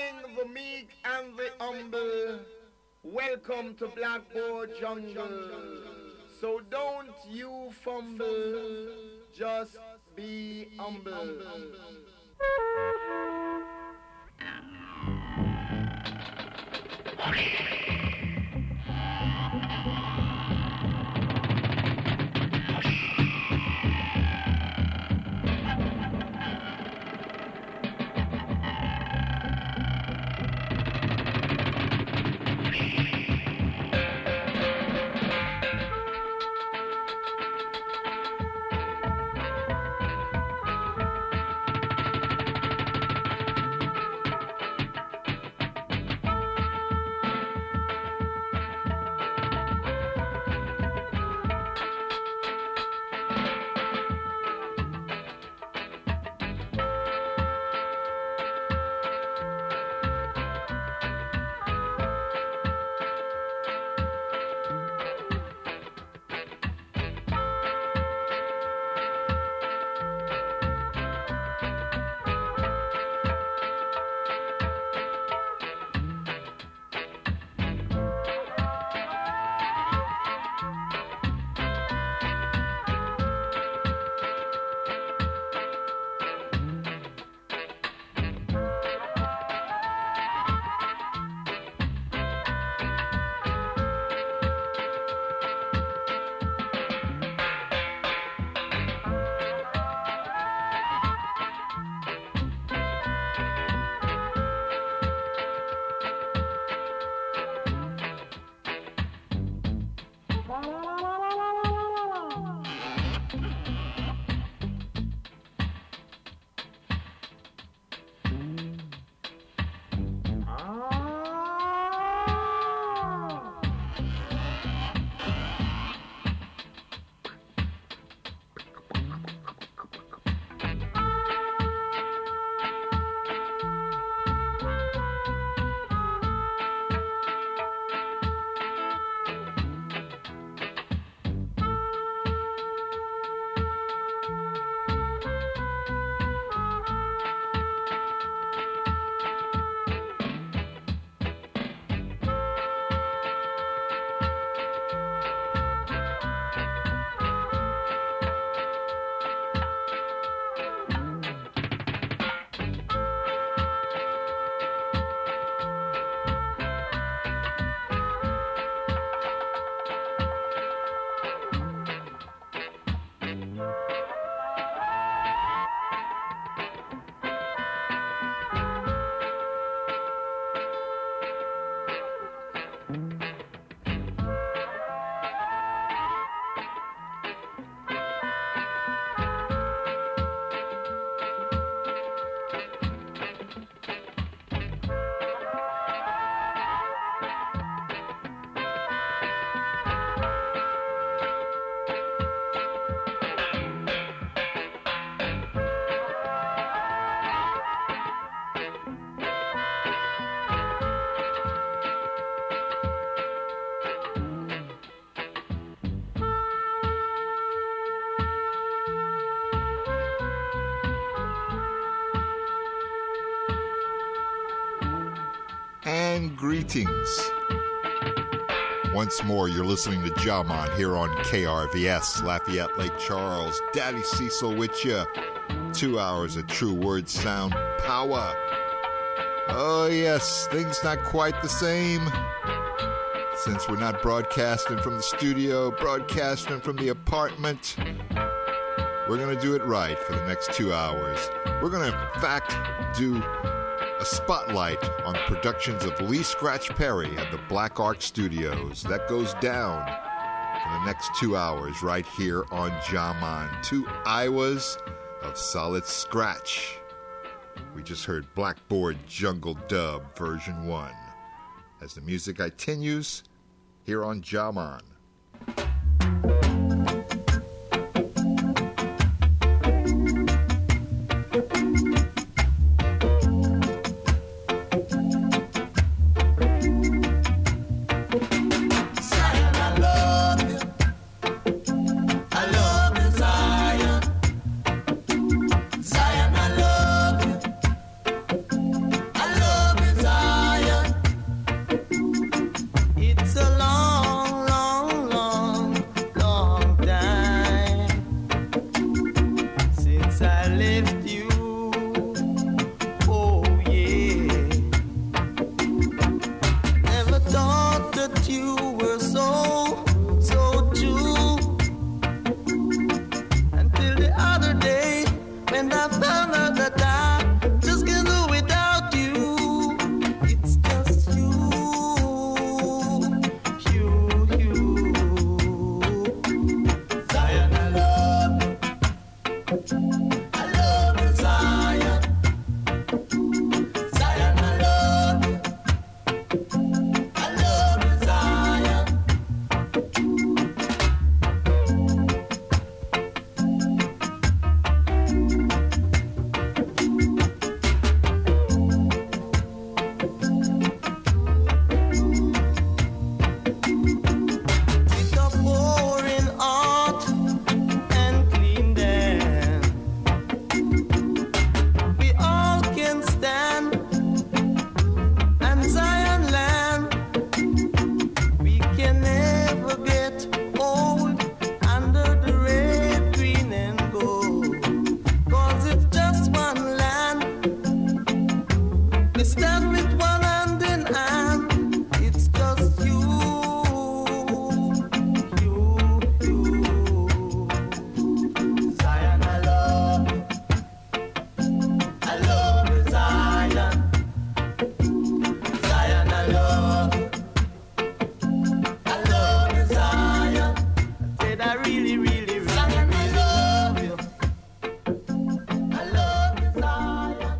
morning, the meek and the humble. Welcome to Blackboard Jungle. So don't you fumble, just be humble. Greetings. Once more, you're listening to Jaman here on KRVS, Lafayette Lake Charles. Daddy Cecil with you. 2 hours of true word sound power. Oh yes, things not quite the same. Since we're not broadcasting from the studio, broadcasting from the apartment, we're going to do it right for the next 2 hours. We're going to, in fact, do a spotlight on productions of Lee Scratch Perry at the Black Ark Studios. That goes down for the next 2 hours right here on Jaman. 2 hours of solid scratch. We just heard Blackboard Jungle Dub version 1. As the music continues here on Jaman. Zion, We stand with one hand in hand. It's just you. Zion, I love you. I love you, Zion. Zion, I love you. I love you, Zion. I said I really, really, really, Zion, I love you. I love you, Zion.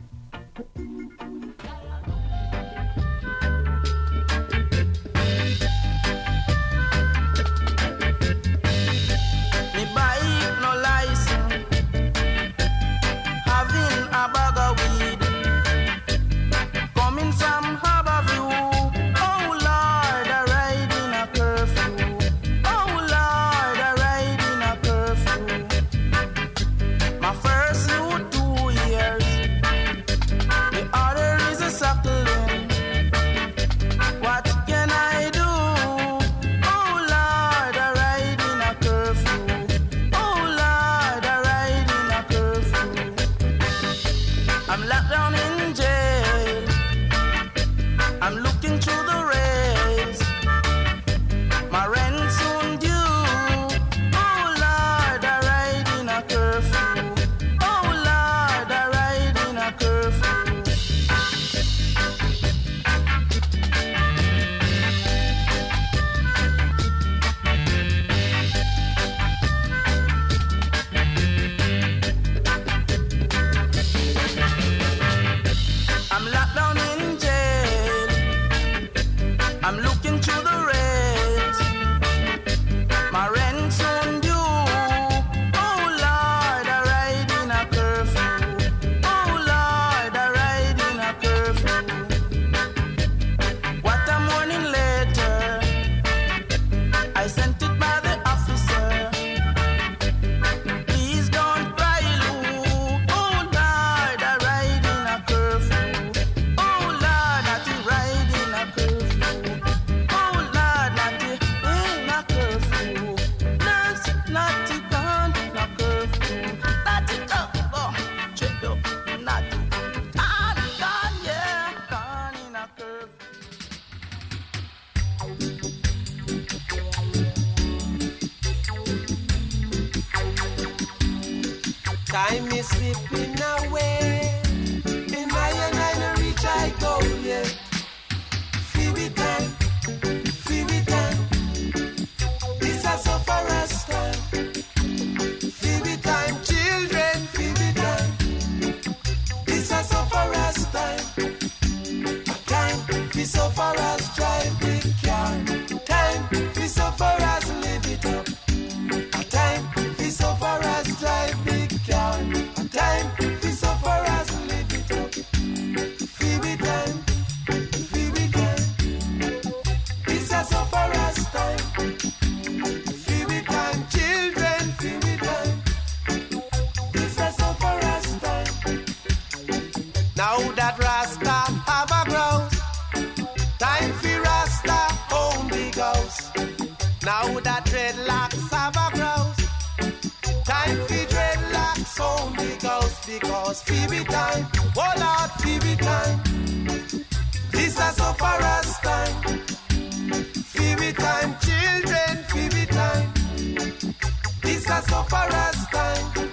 Me bike no license, having a bag of weed, coming from Harborview. Oh Lord, I ride in a curfew. Oh Lord, I ride in a curfew. My first new 2 years, the other is a suckling. What can I do? Oh Lord, I ride in a curfew. Oh Lord, I ride in a curfew. I'm locked down in jail. I'm looking through the rails. My rent soon due. Oh Lord, I ride in a curfew. Oh Lord, I ride in a curfew. I'm locked down in jail. I'm looking through the rails. My rent soon due. Oh Lord, I ride in a curfew. Oh Lord, I ride in a curfew. What a morning later, I sent it by the officer. Please don't cry, Lou. Oh Lord, I ride in a curfew. Oh Lord, not you ride in a curfew. Oh Lord, not you in a curfew. Not you gone in a curfew. Not you gone, check up, not you. Gone, yeah, gone in a curfew. Time is slipping away. In I no reach I go yet. Feel it time, feel it time. This is so far as time. Feel it time, children, feel it time. This is so far as time. Time is so far as drive big car. Time is so far as live it up. Time is so far as drive big car. Time is so far as live it up. Feel it time, feel it time. This is so far as time. Feel it time, children, feel it time. This is so far as time. Now that Rasta have a grouse, time for Rasta own big house. Now that dreadlocks have a grouse, time for dreadlocks own big house. Because Phoebe time, oh Lord, Phoebe time. This is so far as time. Phoebe time, children, Phoebe time. This is so far as time.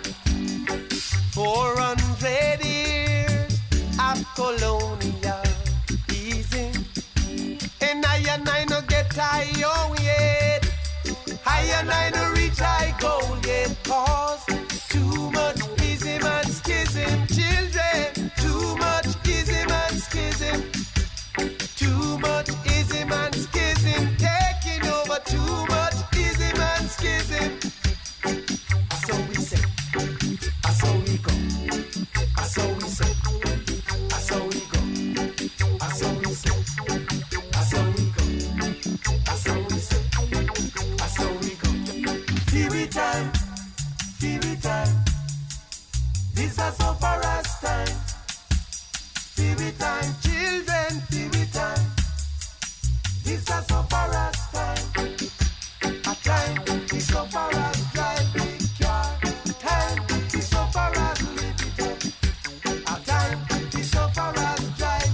400 years of colonial easing, and I no get tired yet. I no reach I goal yet. Cause too much ism and schism, children. Too much ism and schism. Too much ism and schism, taking over. Too much ism and schism. So we say, so we go. So we say, so we go. So we say, so we go. So we say, so we go. Feel it time, feel it time. This is so far as time. Feel it time, children, feel it time. This is so far as time. A time is so far as drive big car. Time is so far as live it up. A time is so far as drive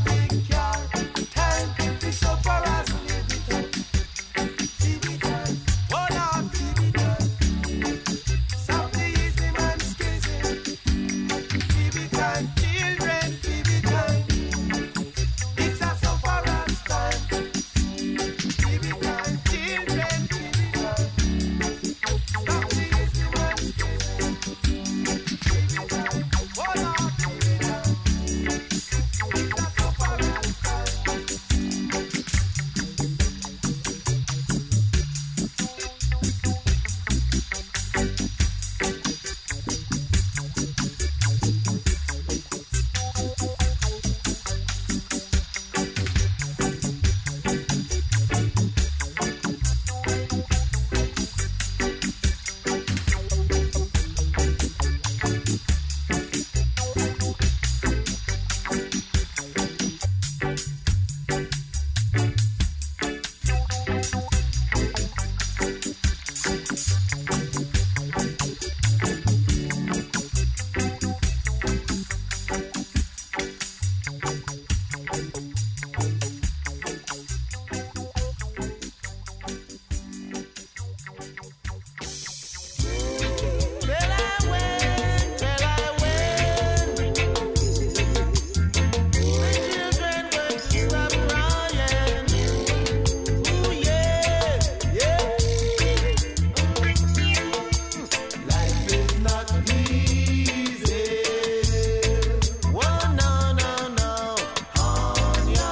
Oh, no, no, no. On your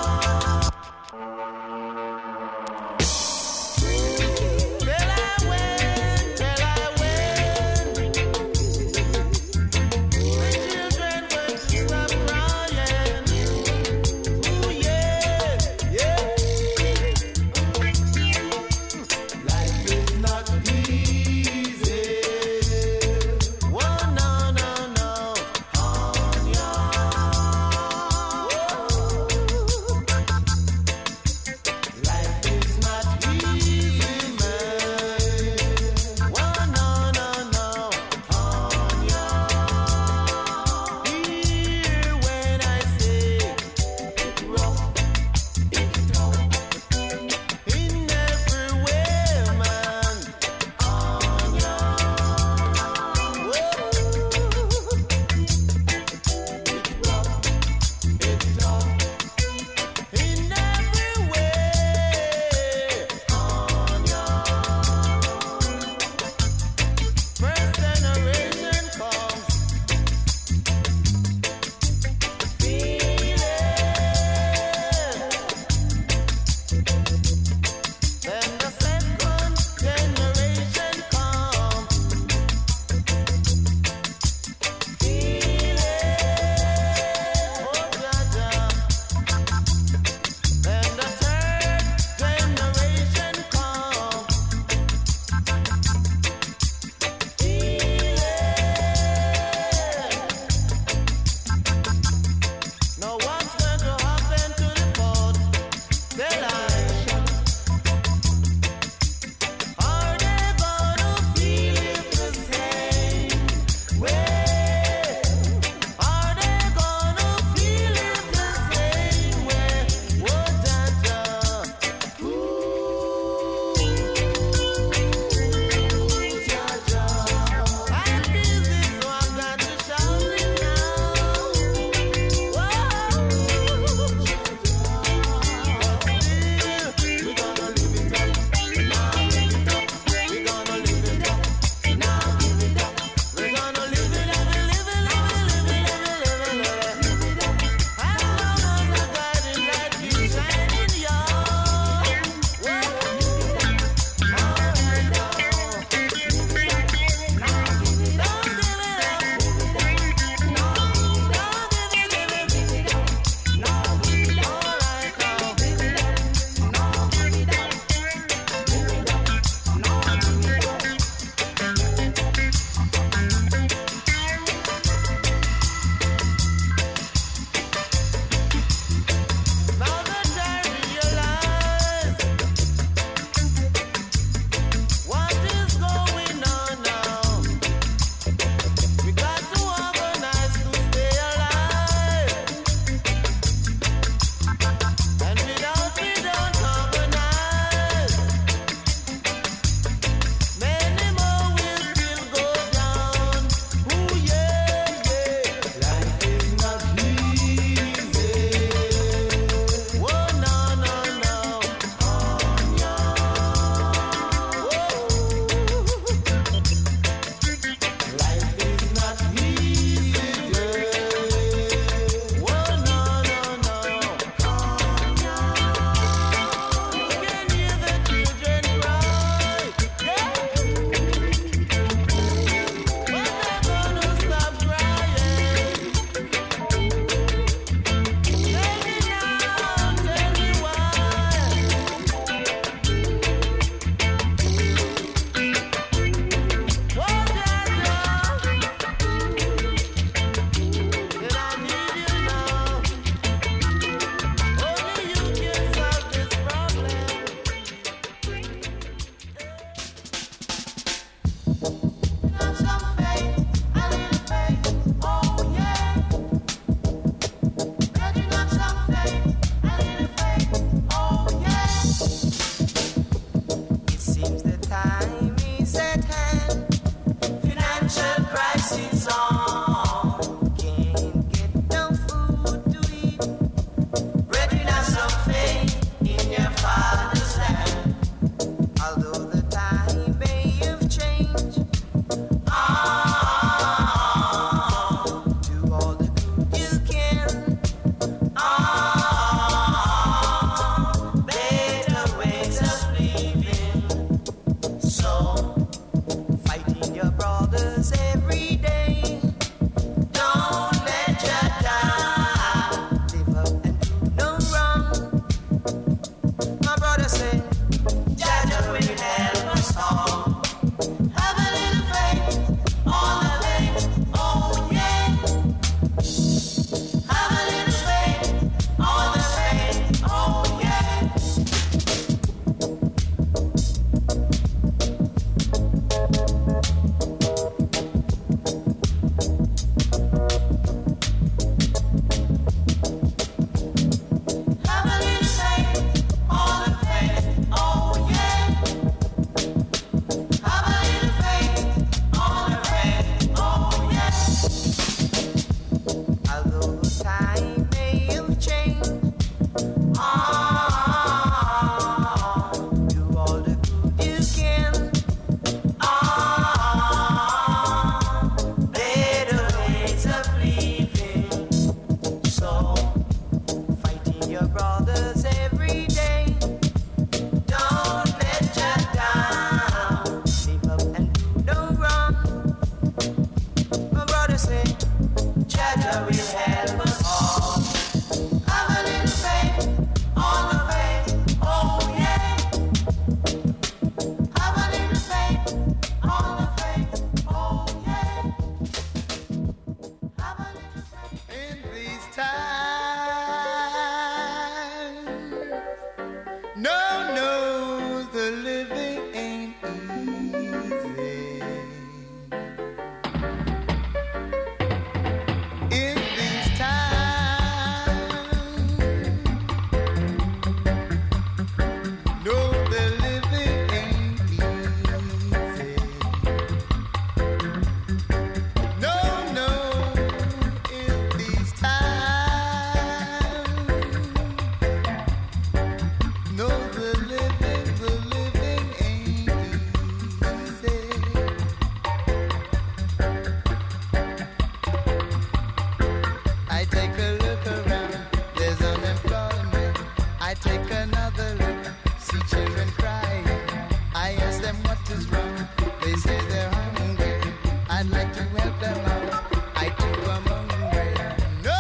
I take another look, see children crying. I ask them what is wrong. They say they're hungry. I'd like to help them out. I too am hungry. No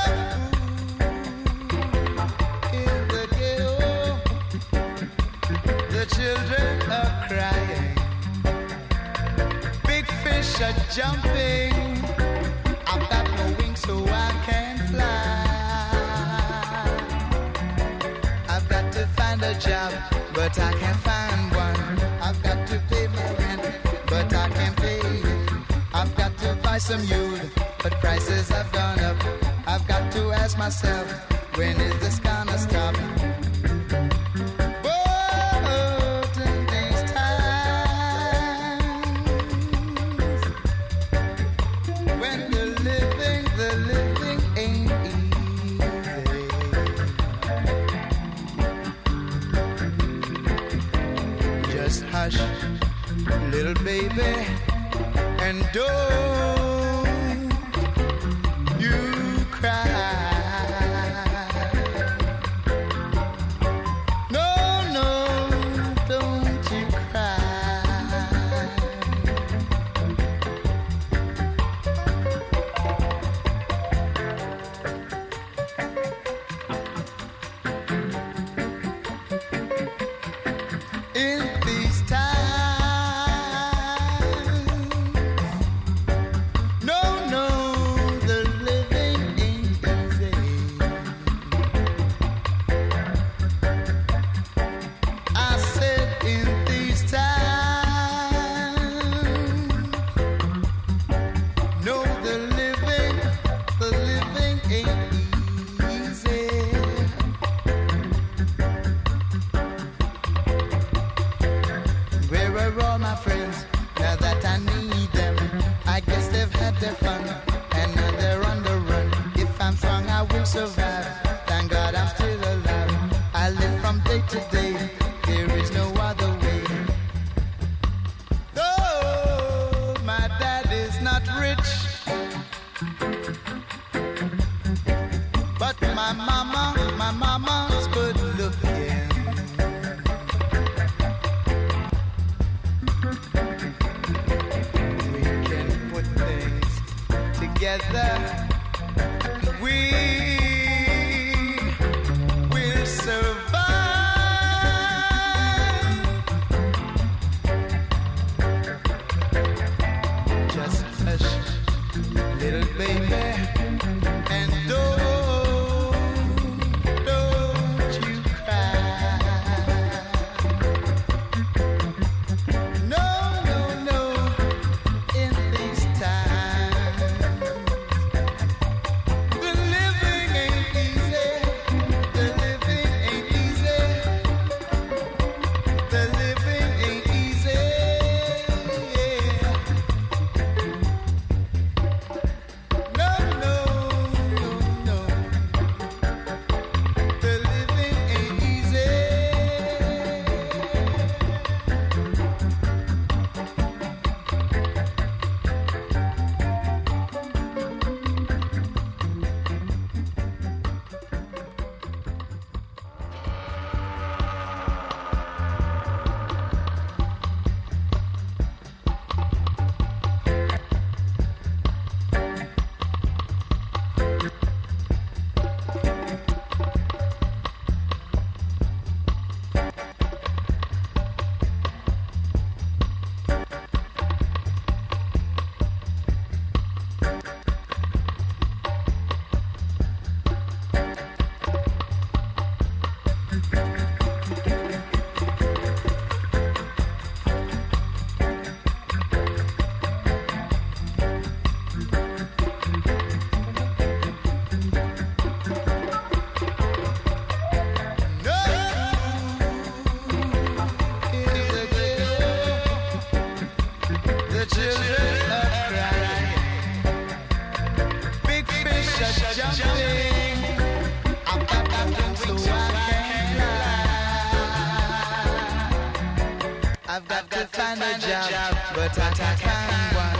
food in the ghetto. The children are crying. Big fish are jumping. I've got no wings so I can't fly. I've got to find a job, but I can't find one. I've got to pay my rent, but I can't pay it. I've got to buy some youth, but prices have gone up. I've got to ask myself, when is this gonna stop? But in these times, when the living ain't easy. Just hush, little baby, and don't you cry. No, no, don't you cry. In these times, no, no, the living ain't easy. I said in these times, no, the living ain't easy. Where are all my friends now that I need them? I guess they've had their fun and now they're on the run. If I'm strong, I will survive. Thank God I'm still alive. I live from day to day. There is no other way. Though my dad is not rich, but my mama's good looking. We can put things together. We will survive. Just hush, little baby, and don't you cry. No, no, no, in these times, the living ain't easy. The living ain't easy. The living ain't easy. Yeah. No, no, no, no. The living ain't easy. I've got to find a job, but I can't find one.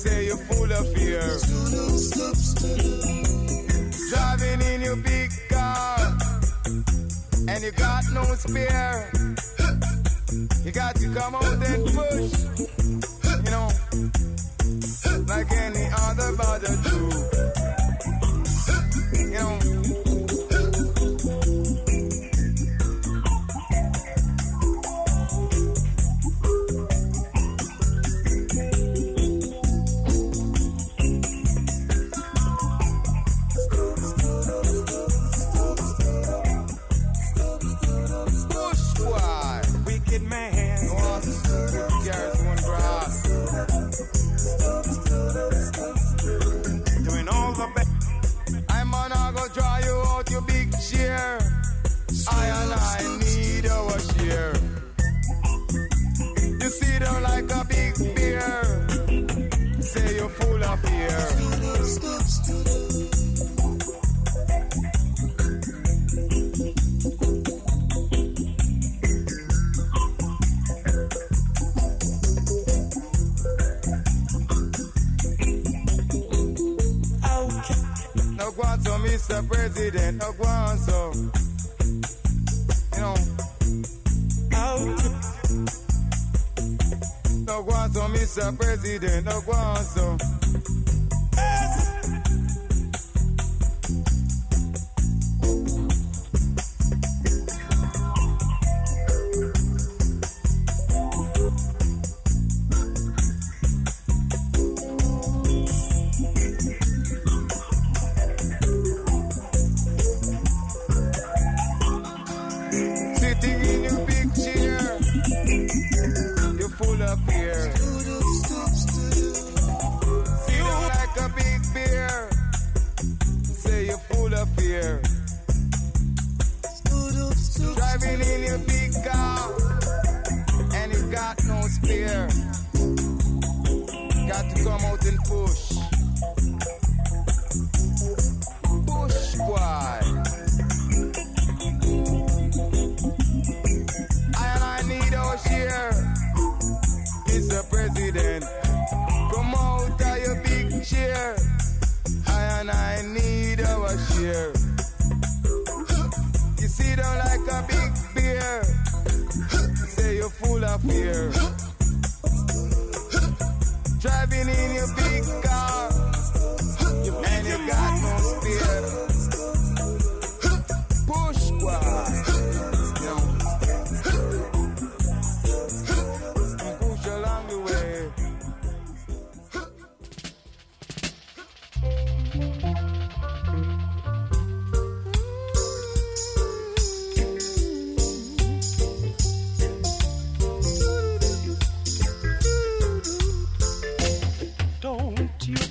say you're full of fear. Driving in your big car, and you got no spare. You got to come out and push, you know, like any other brother do. You know. Mr. President, no go on so, you know, no go on so, Mr. President, no go on so. Don't you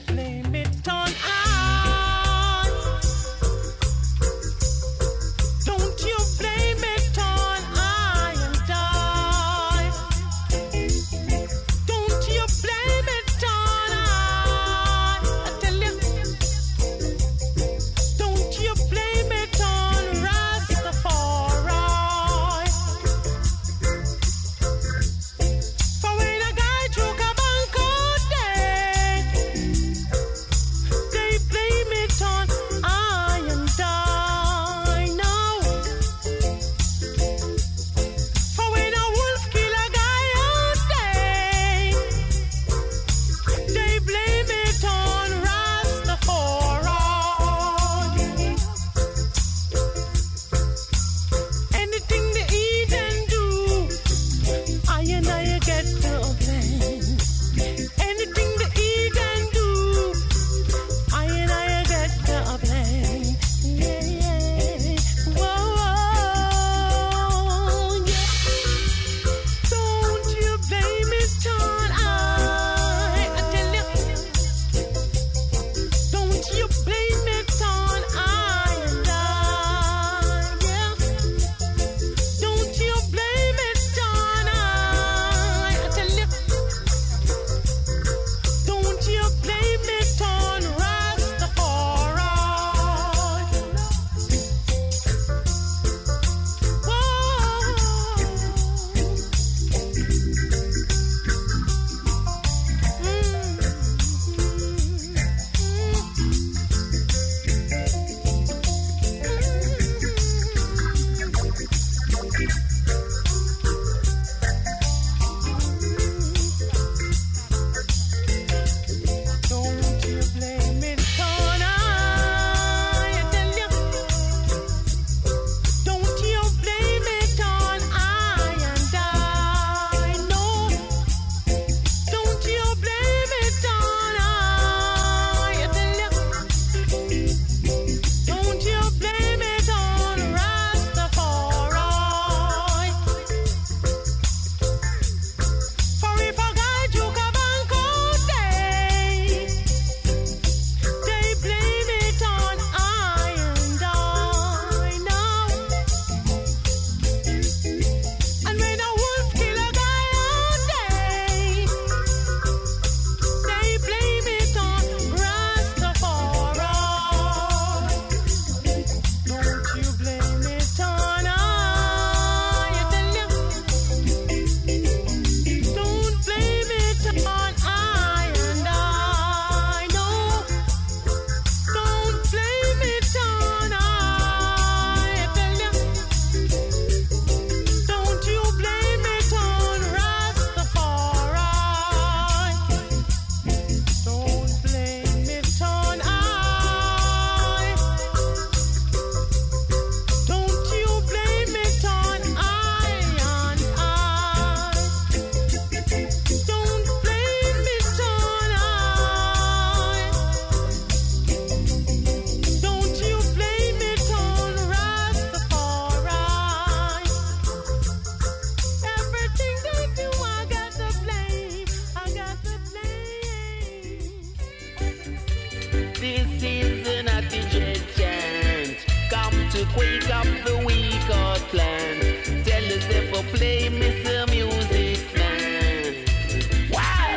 This is an attitude chant. Come to quake up the weak heart plant. Tell us if we play Mr. Music Man. Wow!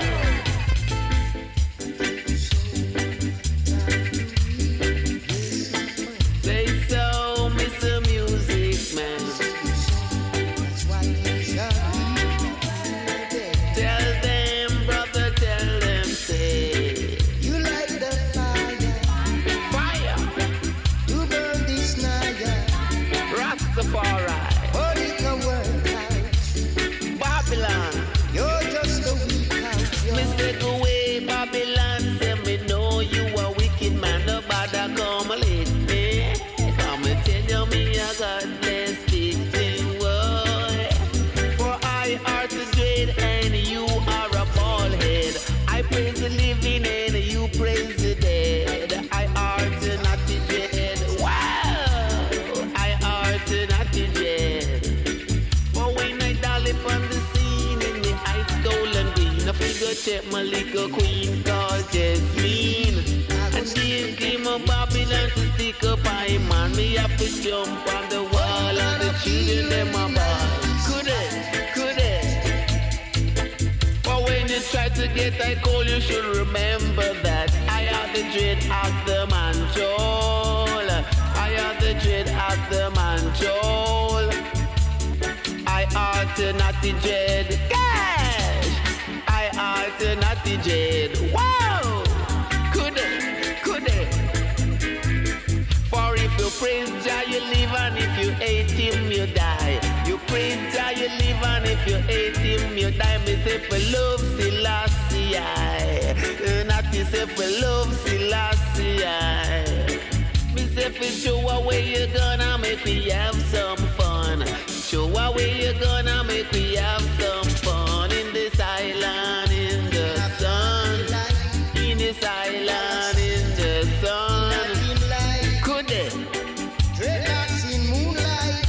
Say so, Mr. Music Man. Tell them, brother, tell them, say. You light the fire. Fire! You burn this naya. Rastafari! Holy world out. Babylon! You're just a weak out. Me take away Babylon, say me know you a wicked man, nobody come lick me. Come and tell you me a godless victim, boy. For I are the dread and you are a bald head. I praise the living and you praise the dead. I are the not the dead. Wow! I are the not the dead. For when I dial upon the scene in the ice golden green, I figure check my little queen called Jasmine. And she came a Babylon to stick up I man. Me have to jump on the wall and the children them a ball. Could it? For when you try to get I call, you should remember that I are the dread of the manjol. I are the dread of the manjol. I are the naughty dread. Cash! I are the naughty dread. Wow! Could it? For if you praise Jah, you live, and if you hate him, you die. You praise Jah, you live, and if you hate him, you die. Me say for love Selassie, not me say for love Selassie. Me say for show away you gonna make me have some fun. Show away you gonna make me have some fun in this island in the sun. In this island in the sun. Could it? Dreadlocks in moonlight.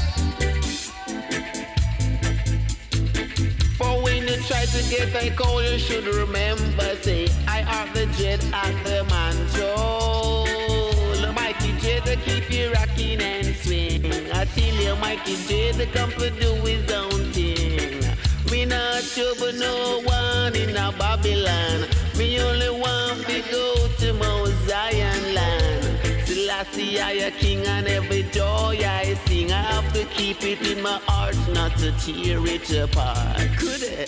For when you try to get a call, you should remember, say, I are the dread of the manjol. Mikey J to keep you rocking and swing. I tell you, Mikey J to come to do his own thing. Me not trouble no one in a Babylon. Me only want to go to Mount Zion land. Selassie, I a king, and every joy I sing, I have to keep it in my heart, not to tear it apart. Could it?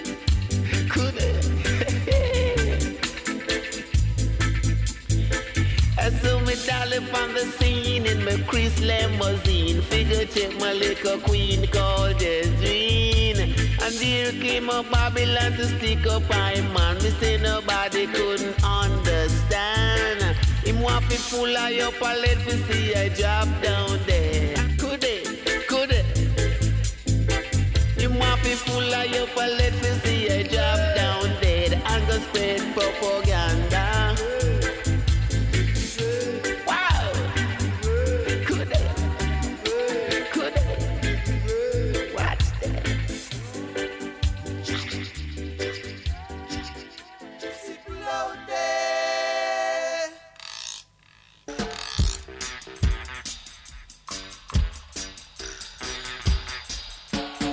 I saw me dolly on the scene in my Chris limousine. Figure check my little queen called Jasmine. And there came a Babylon to stick up my man. Me say nobody couldn't understand. Him want to pull out your palette to see I drop down there. Could it? Him want to pull out your palette to see I drop down dead and go spread propaganda. Wow! Could it? Watch that.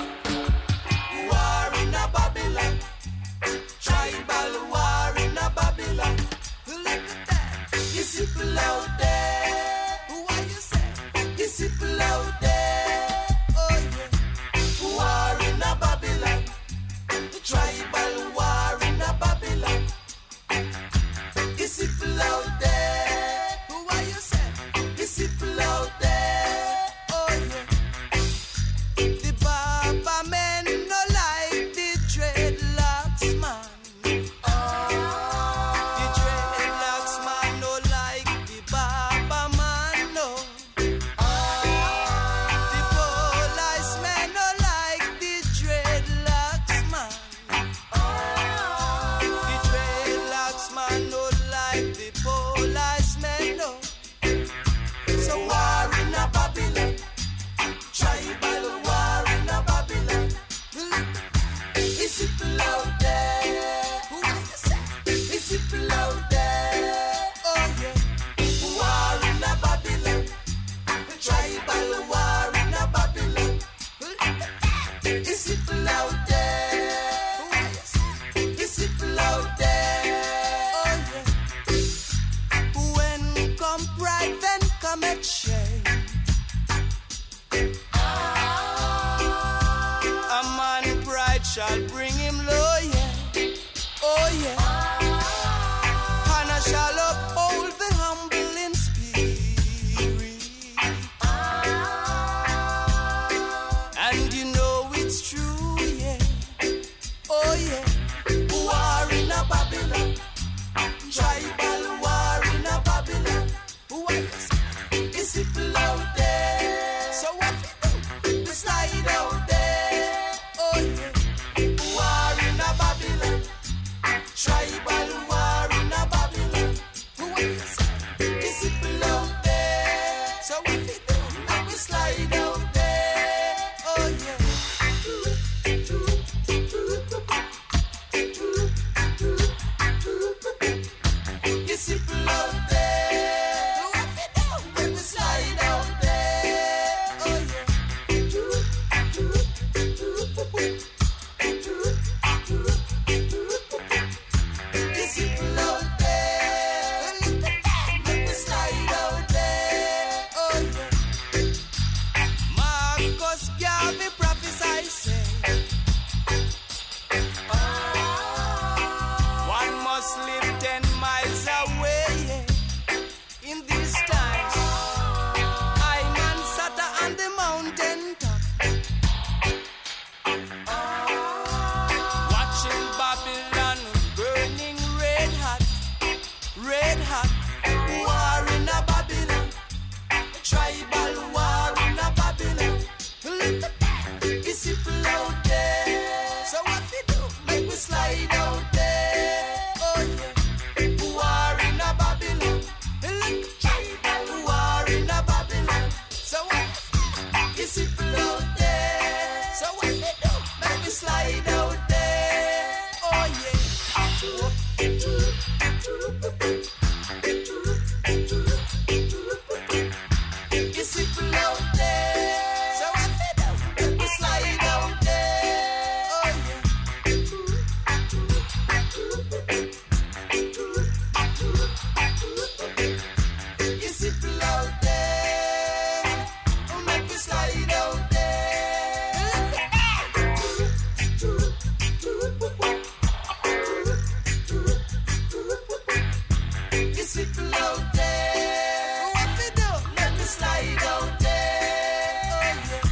War in a Babylon. It's people out there. So if you do, let me slide out there. Oh yeah. It's people out there. So if you do, let me slide out there. Oh yeah. It's people out there. Let me slide out there. Oh yeah. Marcus Garvey prophesied, say, one must live 10 miles away in these times. I man sat on the mountain top, watching Babylon burning red hot, red hot. War in a Babylon, tribal war in a Babylon. Look at that, it's people out there. So what we do? Make we slide out there. Oh yeah, war in a Babylon. Look, tribal war in a Babylon. So what? It's people out there. So what we do? Make we slide out there. Oh yeah. It's people out there. So what we do? Make we slide out there. Oh yeah. It's people out there. Make we slide out there. It's people out there. What we do? Let me slide out there. Oh yeah.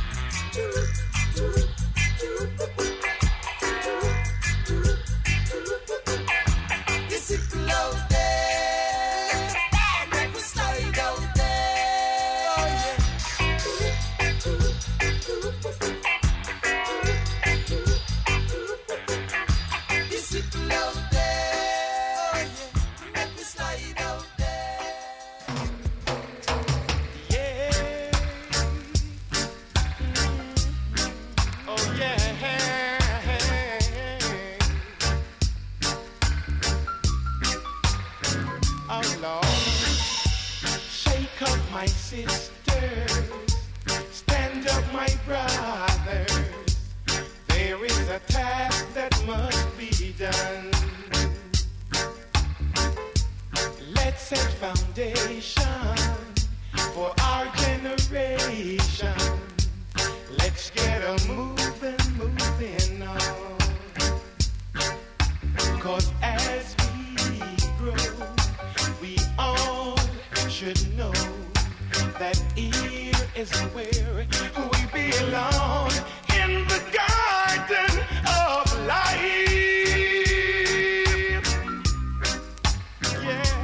It's people out there. Let me slide out there. Oh yeah. It's people out there. Oh yeah. Let me slide out there. Yeah. Oh yeah. Oh Lord. Shake up my sisters, stand up my brothers. There is a task that must be done. Let's set foundation for our generation. Let's get a moving on. 'Cause as we grow, we all should know that here is where we belong, in the garden of life. Yeah,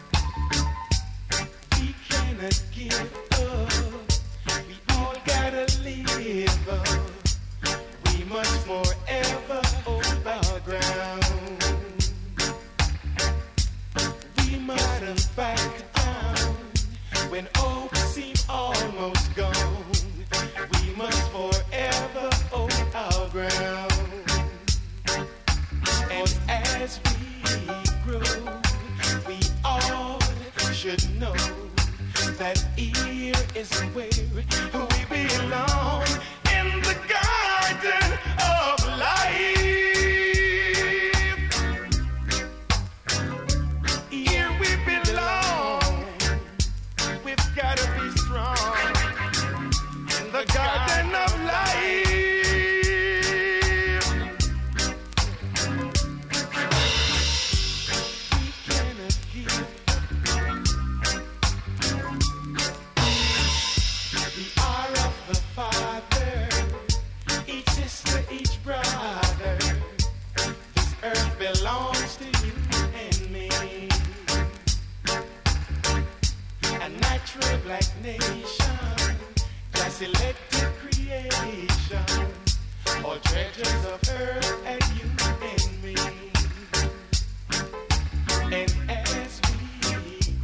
we cannot give up. We all gotta live up. We must forever hold our ground. We mustn't back down when hope seems almost gone. We must forever hold our ground. And as we grow, we all should know that here is where we belong, in the garden of life. Here we belong. We've gotta be strong in the garden of life. We cannot give the hour of the Father, each sister, each brother. This earth belongs to you and me. A natural black nation, class elected creation, all treasures of earth and you and me. And as we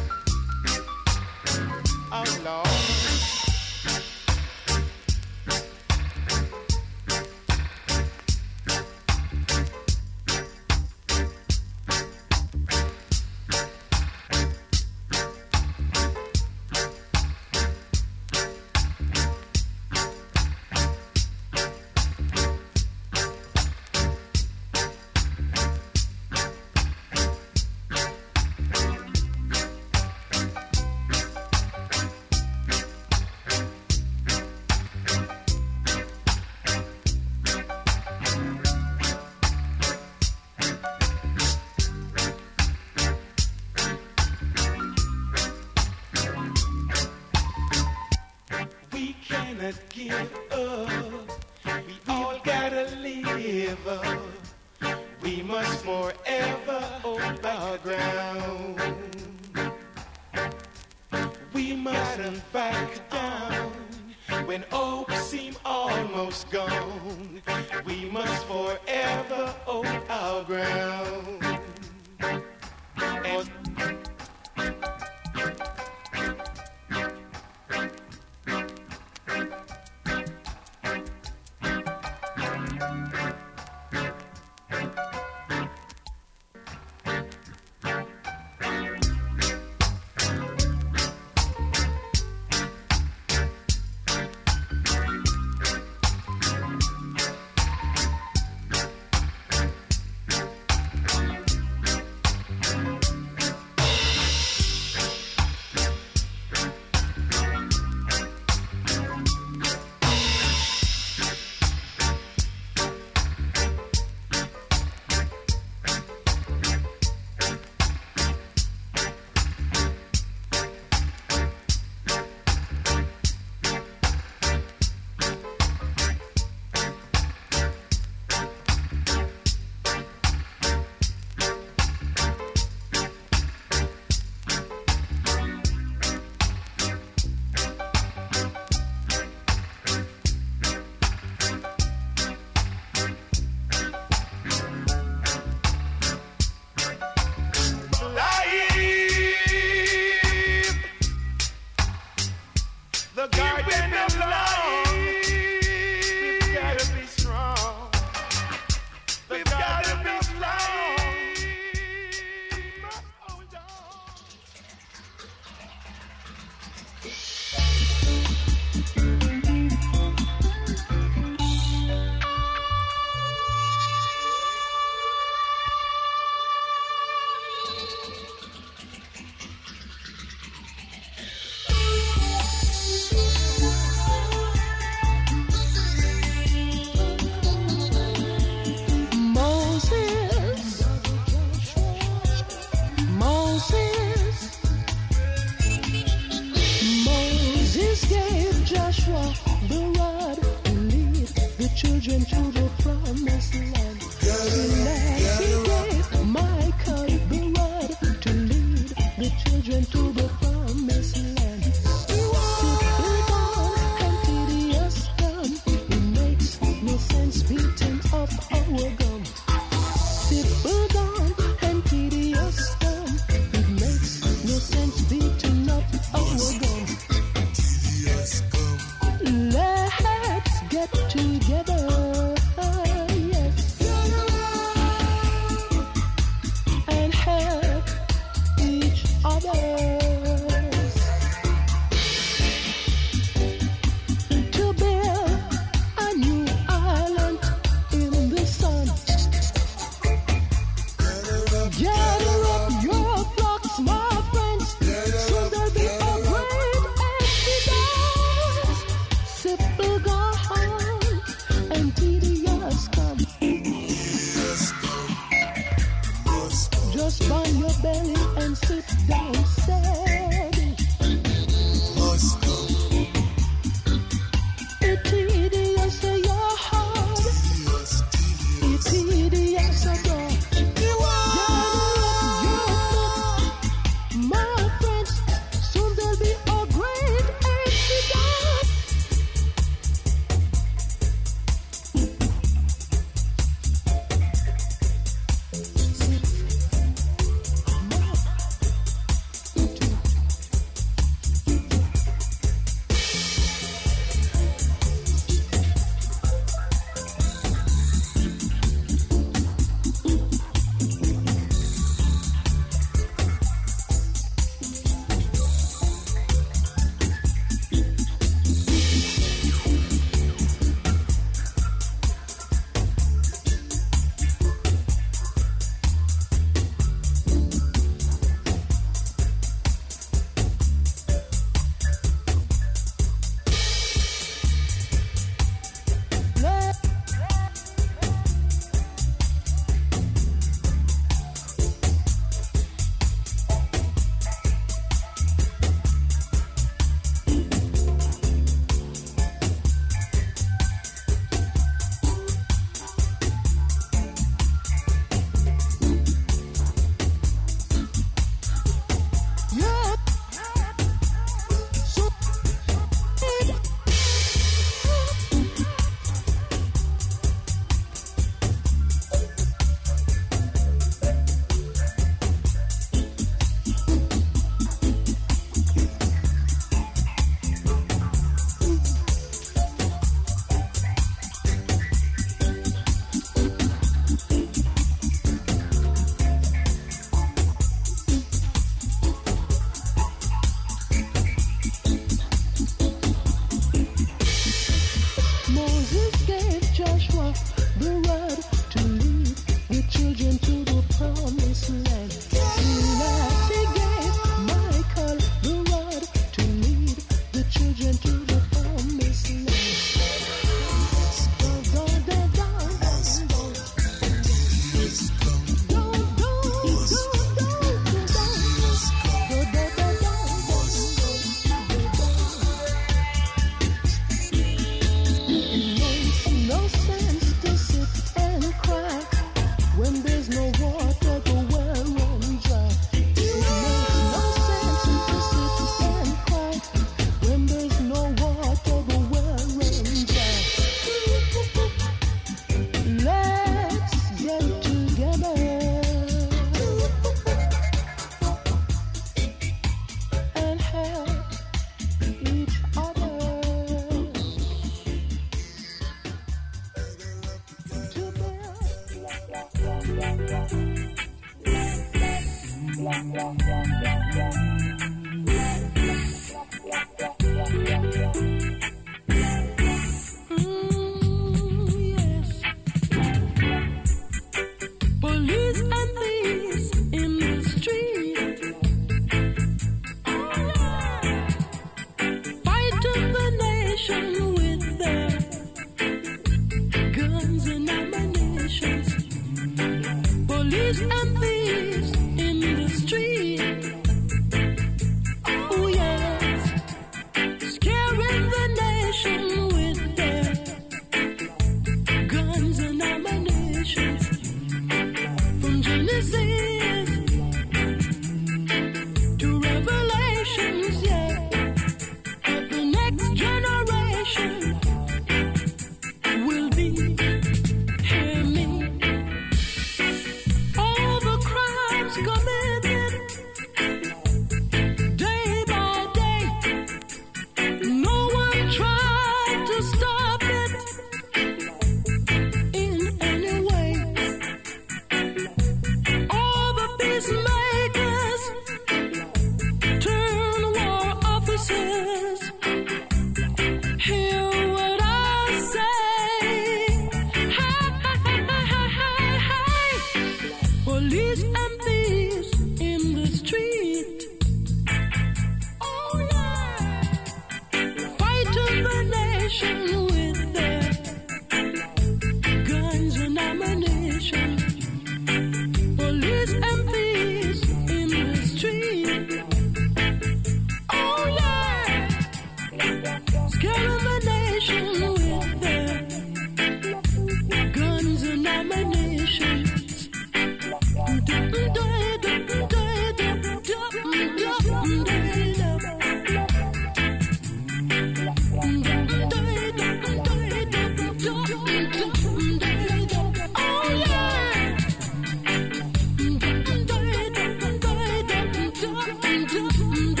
Mm-hmm.